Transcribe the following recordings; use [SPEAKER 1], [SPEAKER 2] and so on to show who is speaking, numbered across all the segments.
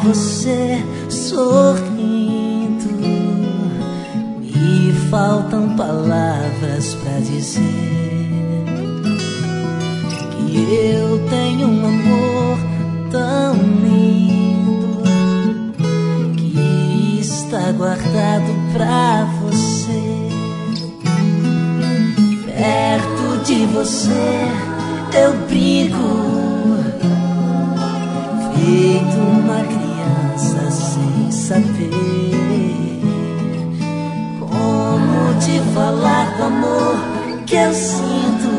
[SPEAKER 1] você sorrindo. Me faltam palavras pra dizer que eu tenho um amor tão lindo que está guardado pra você. Perto de você eu brinco, feito uma criança sem saber como te falar do amor que eu sinto.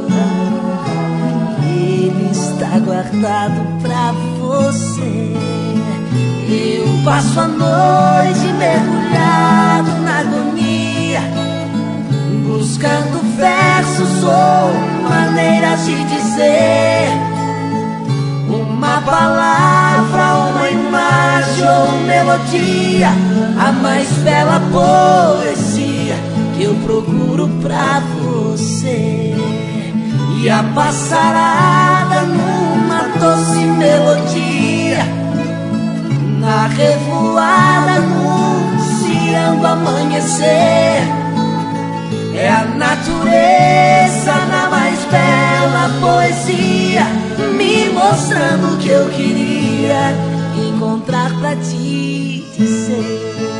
[SPEAKER 1] Ele está guardado pra você. Eu passo a noite mergulhado na agonia, buscando versos ou maneiras de dizer uma palavra, uma imagem ou melodia, a mais bela poesia que eu procuro pra você. E a passarada numa doce melodia, na revoada anunciando amanhecer. É a natureza na mais bela poesia, me mostrando o que eu queria encontrar pra te dizer.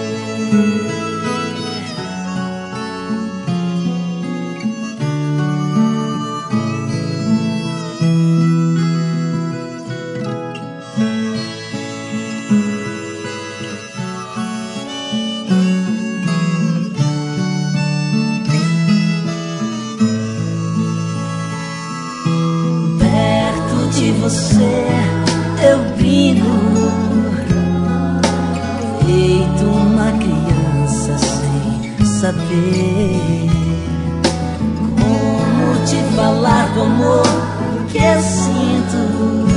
[SPEAKER 1] De você eu brinco, feito uma criança sem saber como te falar do amor que eu sinto.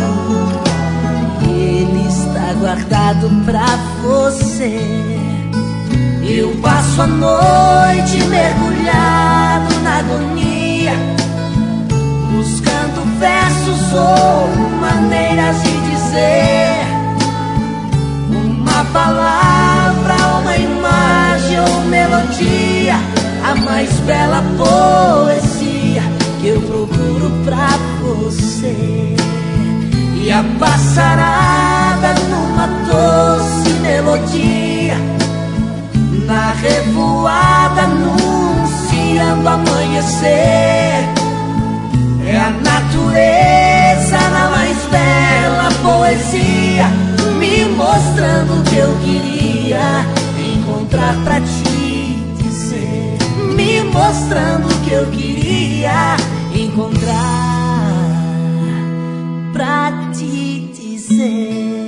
[SPEAKER 1] Ele está guardado pra você. Eu passo a noite mergulhado na agonia, buscando versos ou maneiras de dizer uma palavra, uma imagem ou melodia, a mais bela poesia que eu procuro pra você. E a passarada numa doce melodia, na revoada anunciando amanhecer. É a natureza na mais bela poesia, me mostrando o que eu queria encontrar pra te dizer. Me mostrando o que eu queria encontrar pra te dizer.